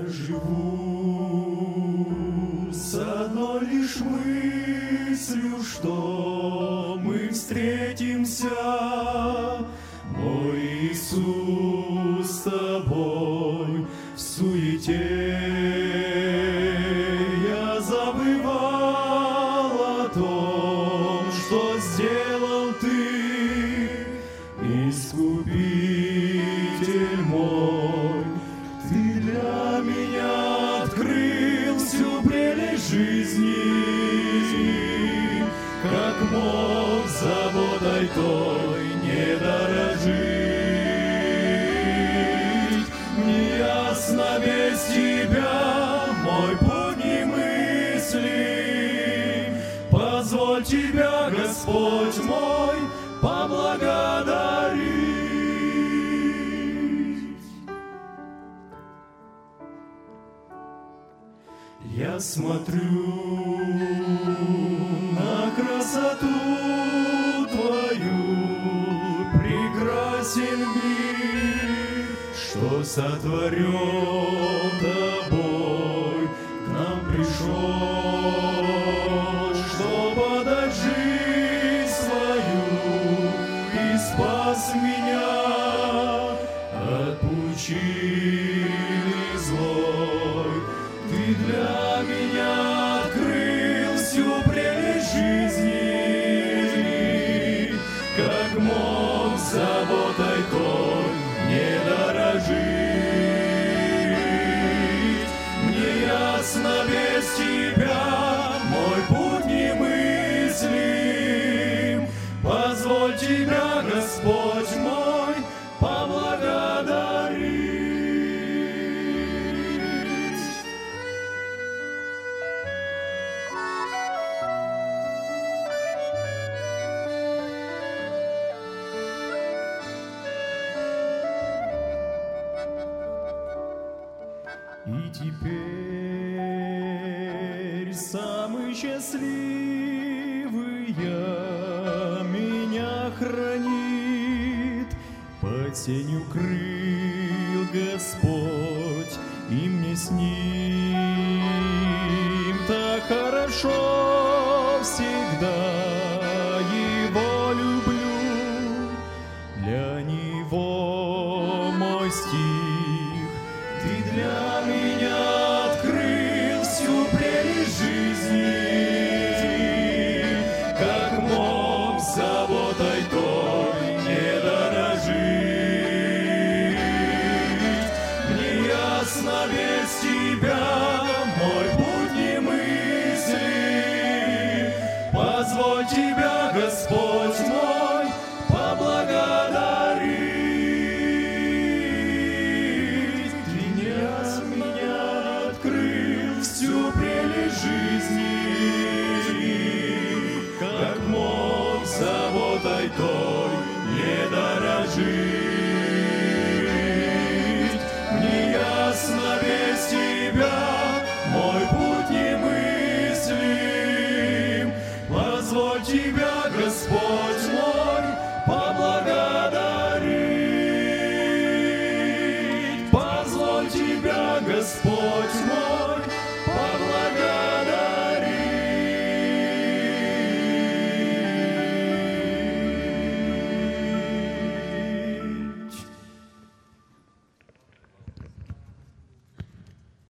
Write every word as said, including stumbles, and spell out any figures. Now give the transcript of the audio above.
Я живу с одной лишь мыслью, что мы встретимся, мой Иисус, с тобой в суете. Я забывал о том, что сделал ты, Искупитель мой. Ты для меня открыл всю прелесть жизни, как мог заботой той не дорожить. Мне ясно без тебя мой путь немыслим. Позволь тебя, Господь мой, поблагодарить. Я смотрю на красоту твою, прекрасен мир, что сотворен тобой, к нам пришел, чтобы отдать жизнь свою и спас меня от пучины злой. Ты для меня открыл всю прелесть жизни, как мог заботой той не дорожить. Мне ясно без тебя мой путь немыслим. Позволь тебя, Господь мой, поблагодарить. И теперь самый счастливый я, меня хранит, под сенью крыл Господь, и мне с ним так хорошо всегда. Его люблю, для него мой стих. Ты для меня открыл всю прелесть жизни, как мог заботой той не дорожить. Мне ясно без тебя мой путь немыслим. Позволь тебя, Господь мой, поблагодарить. Ты не от меня открыл всю прелесть жизни, как мог заботой той не дорожить. Мне ясно без тебя мой путь немыслим. Позволь тебя, Господь мой, поблагодарить. Позволь тебя, Господь